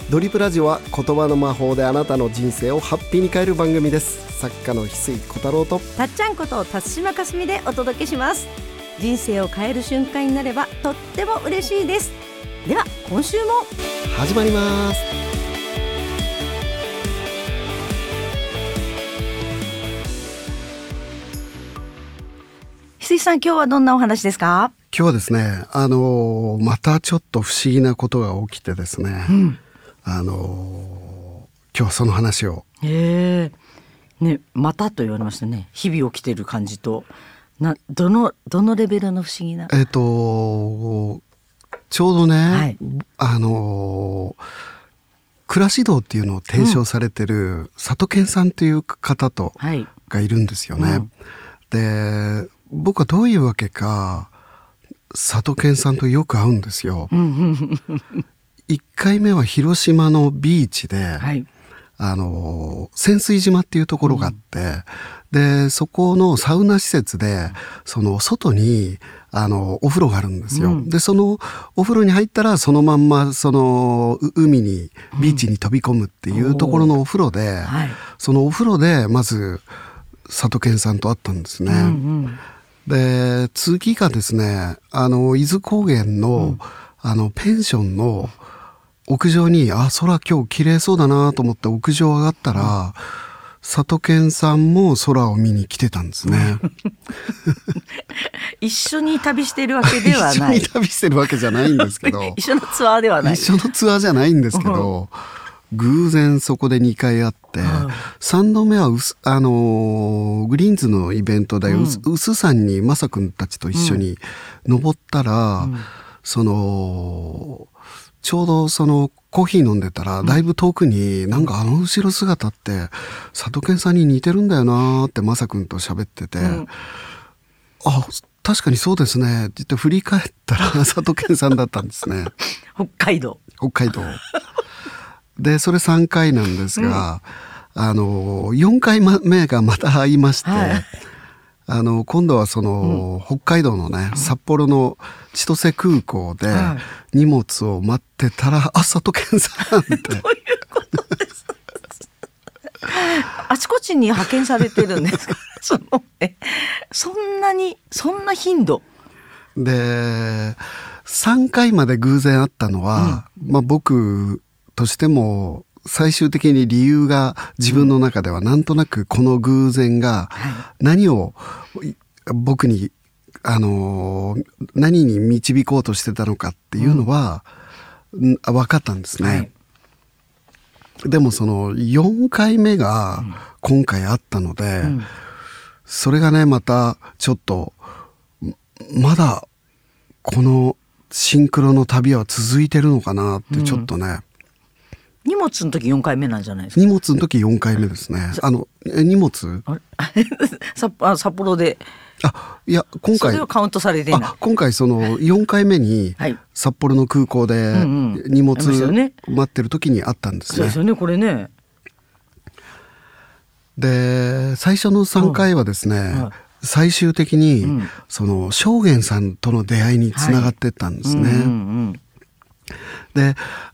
ドリップラジオは言葉の魔法であなたの人生をハッピーに変える番組です。作家の翡翠小太郎とたっちゃんこと辰島かすみでお届けします。人生を変える瞬間になればとっても嬉しいです。では今週も始まります。 翡翠さん、今日はどんなお話ですか？ 今日はですね、またちょっと不思議なことが起きてですね、今日はその話を。 ね、またと言われましたね。日々起きてる感じとどのレベルの不思議な。 ちょうどね、暮らし道っていうのを提唱されてる里健さんという方がいるんですよね。で、僕はどういうわけか里健さんとよく会うんですよ。1回目は広島のビーチで、潜水島っていうところがあって、でそこのサウナ施設でその外にお風呂があるんですよ。でそのお風呂に入ったらそのまんまその海にビーチに飛び込むっていうところのお風呂で、そのお風呂でまず里健さんと会ったんですね。で次がですね、伊豆高原の、ペンションの屋上に空今日綺麗そうだなと思って屋上上がったら、里健さんも空を見に来てたんですね。 一緒に旅してるわけではない。 一緒に旅してるわけじゃないんですけど一緒のツアーではない。 一緒のツアーじゃないんですけど、偶然そこで2回会って、3度目はグリーンズのイベントで臼山にまさくんたちと一緒に登ったら、ちょうどそのコーヒー飲んでたら、だいぶ遠くになんか後ろ姿って里健さんに似てるんだよなってまさくんと喋ってて、確かにそうですねって言って振り返ったら里健さんだったんですね。 北海道でそれ3回なんですが、4回目がまた会いまして、今度はその、北海道のね、札幌の千歳空港で荷物を待ってたら、里健さんって。どういうことですか？あちこちに派遣されてるんですか？そんな頻度で、3回まで偶然会ったのは、僕としても最終的に理由が自分の中ではなんとなくこの偶然が何を僕に何に導こうとしてたのかっていうのは分かったんですね。でもその4回目が今回あったので、それがねまたちょっとまだこのシンクロの旅は続いてるのかなってちょっとね、 荷物の時4回目なんじゃないですか？ 荷物の時4回目ですね。荷物札幌で。 いや今回それはカウントされていない。 今回その4回目に札幌の空港で荷物待ってる時にあったんですね。 そうですよね、これね。 で最初の3回はですね、最終的にその正元さんとの出会いにつながってったんですね。で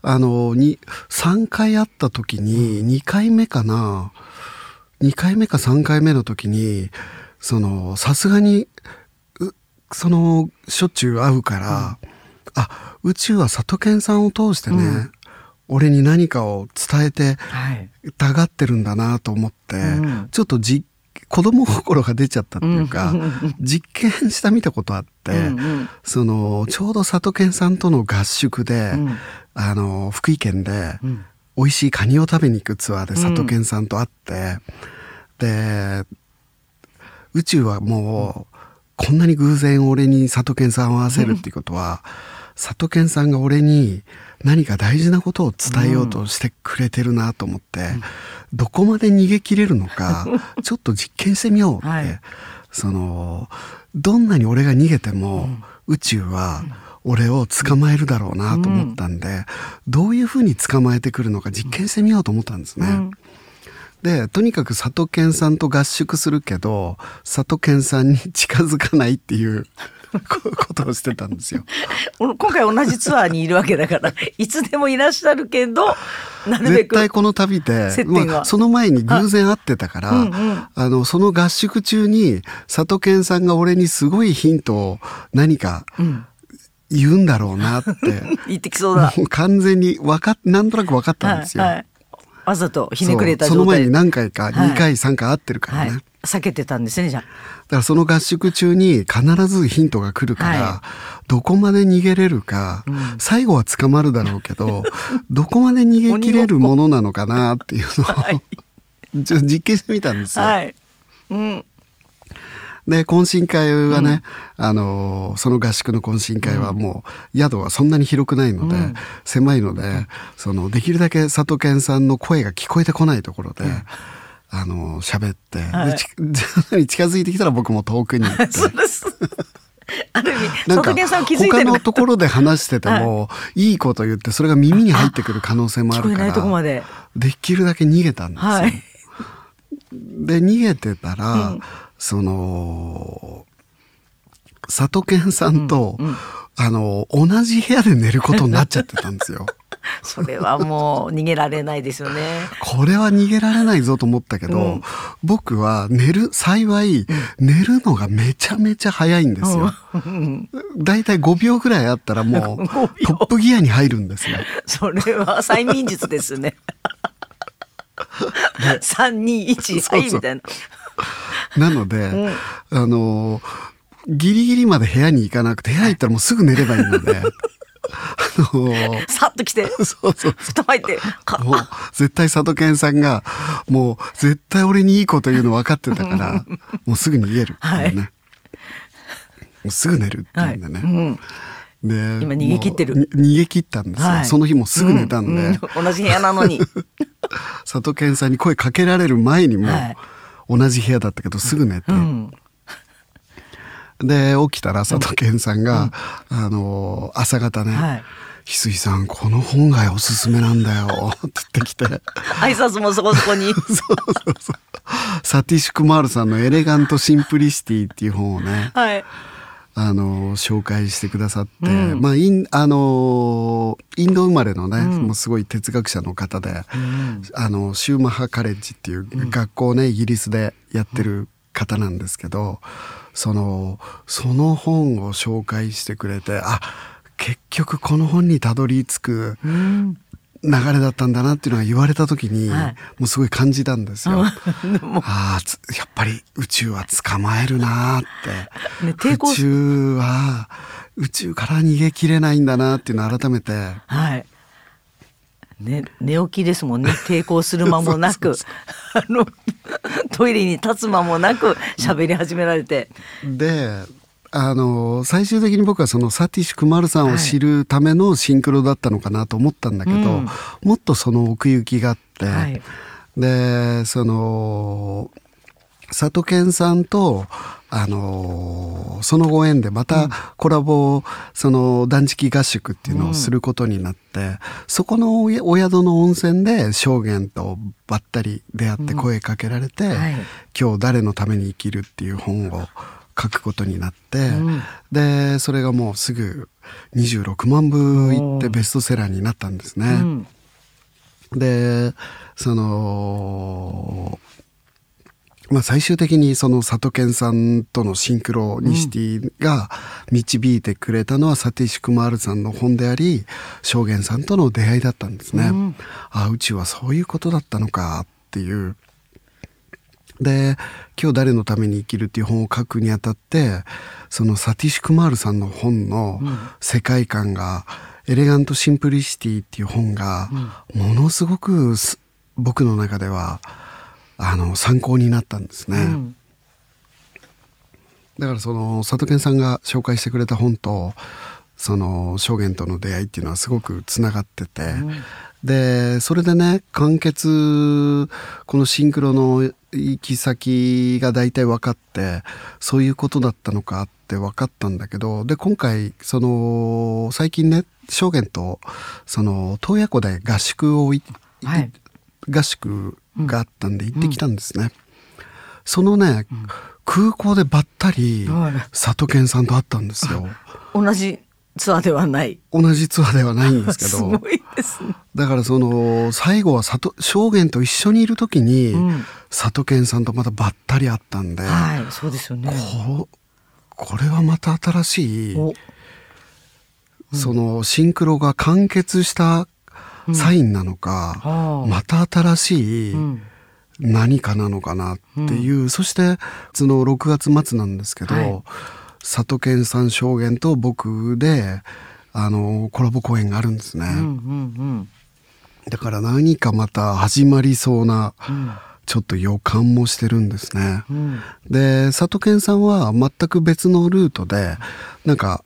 3回会った時に2回目か3回目の時にさすがにしょっちゅう会うから、宇宙は里健さんを通してね、俺に何かを伝えてたがってるんだなと思って、ちょっと子供心が出ちゃったっていうか、実験したみたことあって、ちょうど里健さんとの合宿で、福井県で美味しいカニを食べに行くツアーで里健さんと会って、で宇宙はもうこんなに偶然俺に里健さんを会わせるっていうことは、里健さんが俺に何か大事なことを伝えようとしてくれてるなと思って、どこまで逃げ切れるのかちょっと実験してみようって、どんなに俺が逃げても、宇宙は俺を捕まえるだろうなと思ったんで、どういうふうに捕まえてくるのか実験してみようと思ったんですね。でとにかく里健さんと合宿するけど里健さんに近づかないっていうことをしてたんですよ。 今回同じツアーにいるわけだからいつでもいらっしゃるけど、なるべく絶対この旅で、その前に偶然会ってたから、その合宿中に佐渡健さんが俺にすごいヒントを何か言うんだろうなって言ってきそうだ。 もう完全になんとなく分かったんですよ。 わざとひねくれた状態。 その前に何回か2回3回会ってるからね、 避けてたんですね。じゃあだからその合宿中に必ずヒントが来るから、どこまで逃げれるか、最後は捕まるだろうけどどこまで逃げ切れるものなのかなっていうのを実験してみたんですよ。で懇親会はね、その合宿の懇親会はもう宿はそんなに広くないので、狭いので、できるだけ佐渡健さんの声が聞こえてこないところで、喋って、で近づいてきたら僕も遠くに行ってそうですある意味佐渡健さんは気づいてる。 他のところで話してても、いいこと言ってそれが耳に入ってくる可能性もあるから、 聞こえないとこまでできるだけ逃げたんですよ。で逃げてたら、佐渡健さんと、同じ部屋で寝ることになっちゃってたんですよ。 それはもう逃げられないですよね。 これは逃げられないぞと思ったけど、僕は幸い寝るのがめちゃめちゃ早いんですよ。だいたい5秒ぐらいあったらもうトップギアに入るんですよ。 それは催眠術ですね。3、2、1、はいみたいな。なので、ギリギリまで部屋に行かなくて、部屋行ったらもうすぐ寝ればいいので、 さっと来て、布団入って、 もう絶対佐渡健さんがもう絶対俺にいいこと言うの分かってたからもうすぐ逃げるっていうね、もうすぐ寝るっていうんでね、で今逃げ切ってる。 逃げ切ったんですよ、その日もすぐ寝たんで、 同じ部屋なのに佐渡健さんに声かけられる前にも同じ部屋だったけどすぐ寝て、で起きたら佐渡健さんが、朝方ね、翡翠さんこの本がおすすめなんだよって言ってきて挨拶もそこそこにサティシュクマールさんのエレガントシンプリシティっていう本をね、紹介してくださって、まあインド生まれのね、もうすごい哲学者の方で、シューマハカレッジっていう学校をね、イギリスでやってる方なんですけど、その本を紹介してくれて、結局この本にたどり着く流れだったんだなっていうのが言われた時に、もうすごい感じたんですよ。やっぱり宇宙は捕まえるなって、宇宙から逃げきれないんだなっていうのを改めて、 寝起きですもんね。抵抗する間もなくトイレに立つ間もなく喋り始められて、 で最終的に僕はそのサティシュクマルさんを知るためのシンクロだったのかなと思ったんだけど、もっとその奥行きがあって、で佐渡健さんとそのご縁でまたコラボ、断食合宿っていうのをすることになって、そこのお宿の温泉で証言とばったり出会って声かけられて、今日誰のために生きるっていう本を書くことになって、でそれがもうすぐ26万部いってベストセラーになったんですね。で最終的にその佐渡健さんとのシンクロニシティが導いてくれたのはサティシュクマールさんの本であり、証言さんとの出会いだったんですね。宇宙はそういうことだったのかっていう。で今日誰のために生きるっていう本を書くにあたって、そのサティシュクマールさんの本の世界観が、エレガントシンプリシティっていう本がものすごく僕の中では参考になったんですね。だから佐渡健さんが紹介してくれた本と証言との出会いっていうのはすごくつながってて、でそれでね、完結このシンクロの行き先が大体分かって、そういうことだったのかって分かったんだけど、で今回最近ね、証言と洞爺湖で合宿があったんで行ってきたんですね。そのね、 空港でばったり佐渡健さんと会ったんですよ。 同じツアーではない。 同じツアーではないんですけどすごいですね。 だから最後は証言と一緒にいる時に、佐渡健さんとまたばったり会ったんで、 はい、そうですよね。 これはまた新しい、シンクロが完結したサインなのか、また新しい何かなのかなっていう、そしてその6月末なんですけど、佐渡健さん証言と僕でコラボ公演があるんですね。だから何かまた始まりそうな、ちょっと予感もしてるんですね。で佐渡健さんは全く別のルートでなんか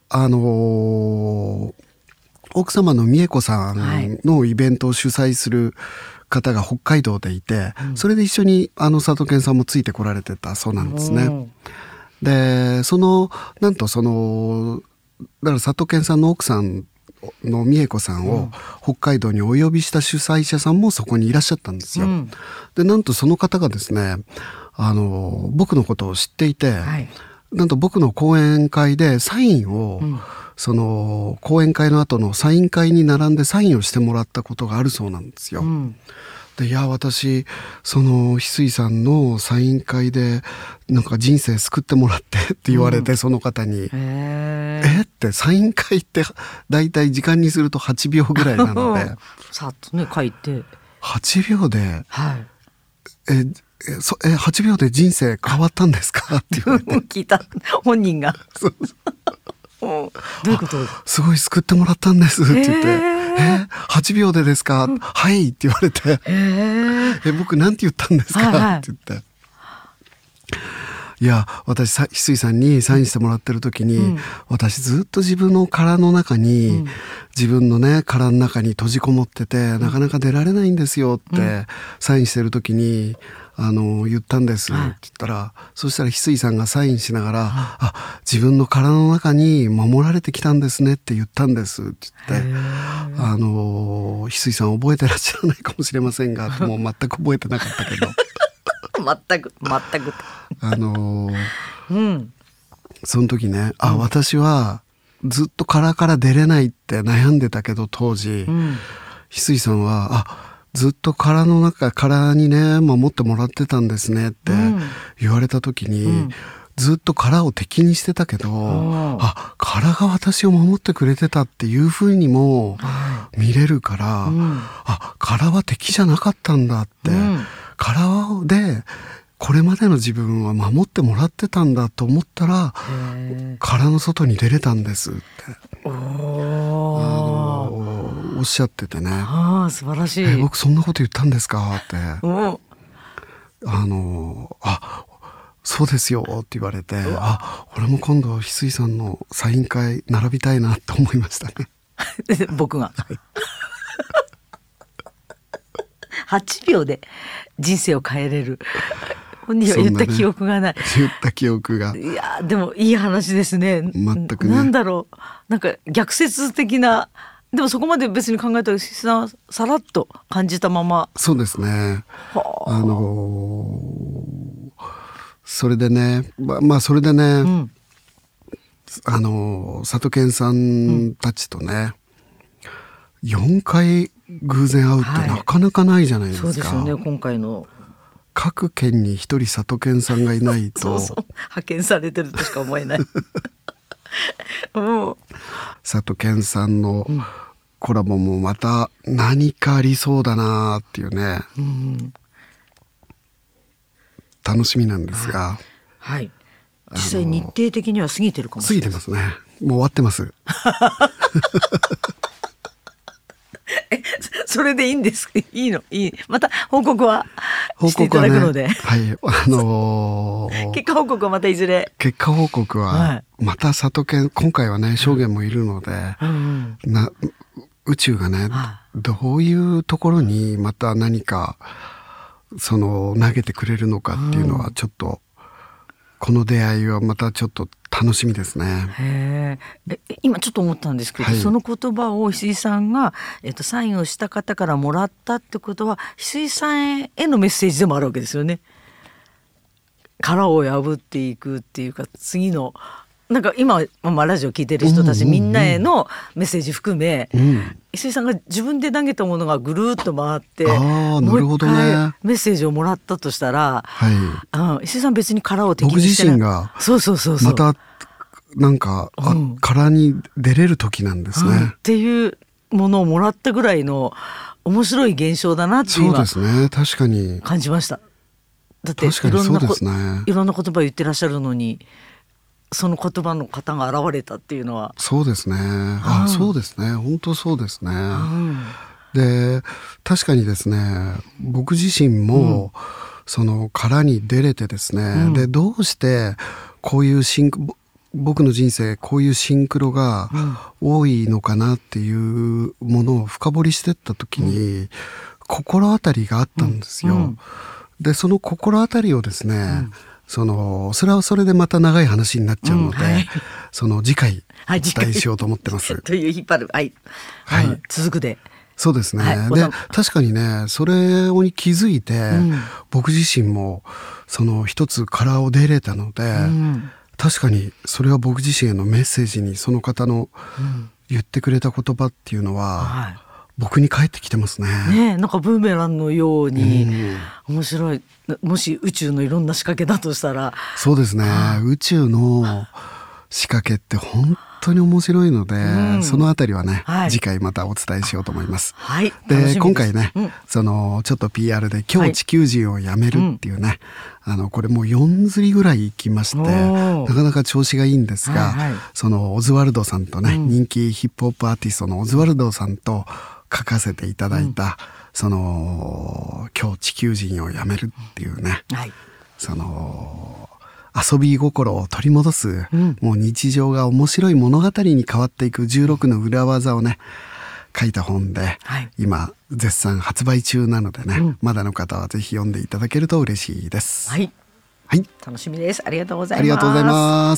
奥様の美恵子さんのイベントを主催する方が北海道でいて、それで一緒に佐渡健さんもついてこられてたそうなんですね。でなんとだから佐渡健さんの奥さんの美恵子さんを北海道にお呼びした主催者さんもそこにいらっしゃったんですよ。でなんとその方がですね僕のことを知っていて、なんと僕の講演会でサインを、講演会の後のサイン会に並んでサインをしてもらったことがあるそうなんですよ。でいや私翡翠さんのサイン会でなんか人生救ってもらってって言われて、その方にってサイン会ってだいたい時間にすると8秒ぐらいなのでさっとね書いて 8秒で、8秒で人生変わったんですかって言われて聞いた本人がどういうこと？ すごい救ってもらったんですって言って8秒でですか？はいって言われて僕なんて言ったんですか？って言っていや私翡翠さんにサインしてもらってる時に、私ずっと自分の殻の中に、自分のね殻の中に閉じこもってて、なかなか出られないんですよって、サインしてる時に言ったんですって言ったら、そしたら翡翠さんがサインしながら、自分の殻の中に守られてきたんですねって言ったんですって言って、翡翠さん覚えてらっしゃらないかもしれませんがもう全く覚えてなかったけど全くその時ね私はずっと殻から出れないって悩んでたけど当時、翡翠さんはずっと殻にね守ってもらってたんですねって言われた時に、ずっと殻を敵にしてたけど殻が私を守ってくれてたっていう風にも見れるから、殻は敵じゃなかったんだって、殻でこれまでの自分は守ってもらってたんだと思ったら殻の外に出れたんですっておっしゃっててね。 素晴らしい。 僕そんなこと言ったんですかってそうですよって言われて、俺も今度翡翠さんのサイン会並びたいなって思いましたね僕が、8秒で人生を変えれる本人は言った記憶がない。 言った記憶が。 いやでもいい話ですね。 全くね。 なんだろう、なんか逆説的な、でもそこまで別に考えたらさらっと感じたまま。 そうですね。それでね、それでね、佐渡健さんたちとね、4回偶然会うってなかなかないじゃないですか。 そうですよね。今回の各県に一人佐渡健さんがいないと派遣されてるとしか思えない佐渡健さんのコラボもまた何かありそうだなっていうね、楽しみなんですが、 実際日程的には過ぎてるかもしれない。 過ぎてますね。もう終わってますそれでいいんですか？いいの？いい。また報告はしていただくので、結果報告はまたいずれ。 結果報告はまた佐渡健、今回はね証言もいるので、宇宙がねどういうところにまた何か投げてくれるのかっていうのはちょっと、この出会いはまたちょっと楽しみですね。 今ちょっと思ったんですけど、その言葉を翡翠さんが、サインをした方からもらったってことは翡翠さんへのメッセージでもあるわけですよね。 殻を破っていくっていうか、次のなんか今、ラジオ聞いてる人たちみんなへのメッセージ含め、石井さんが自分で投げたものがぐるっと回って、もう一回メッセージをもらったとしたら、石井さん別に殻を敵にしてない。 僕自身がまたなんか、殻に出れる時なんですね、 っていうものをもらったぐらいの面白い現象だなって今、 そうですね、確かに感じました。だっていろんな言葉言ってらっしゃるのに、その言葉の方が現れたっていうのは。 そうですね、そうですね、本当そうですね、で確かにですね、僕自身も、その殻に出れてですね、でどうしてこういう僕の人生こういうシンクロが多いのかなっていうものを深掘りしてった時に、心当たりがあったんですよ、でその心当たりをですね、それはそれでまた長い話になっちゃうので、その次回お伝えしようと思ってます。 という引っ張る、続くで。 そうですね、で確かにね、それに気づいて、僕自身もその一つ殻を出れたので、確かにそれは僕自身へのメッセージに、その方の言ってくれた言葉っていうのは、僕に返ってきてますね。 なんかブーメランのように、面白い。もし宇宙のいろんな仕掛けだとしたら。 そうですね、宇宙の仕掛けって本当に面白いので、そのあたりはね、次回またお伝えしようと思います。で今回ね、そのちょっと PR で今日地球人をやめるっていうね、これもう4釣りぐらい行きまして、なかなか調子がいいんですが、そのオズワルドさんとね、人気ヒップホップアーティストのオズワルドさんと書かせていただいた、その今日地球人をやめるっていうね、その遊び心を取り戻す、もう日常が面白い物語に変わっていく16の裏技をね書いた本で、今絶賛発売中なのでね、まだの方はぜひ読んでいただけると嬉しいです。 楽しみです。ありがとうございます。 ありがとうございます。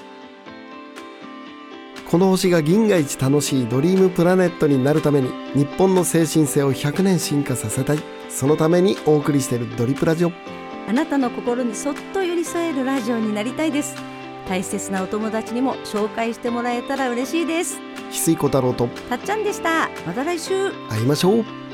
この星が銀河一楽しいドリームプラネットになるために、日本の精神性を100年進化させたい。そのためにお送りしているドリプラジオ。 あなたの心にそっと寄り添えるラジオになりたいです。大切なお友達にも紹介してもらえたら嬉しいです。 翡翠小太郎とたっちゃんでした。また来週会いましょう。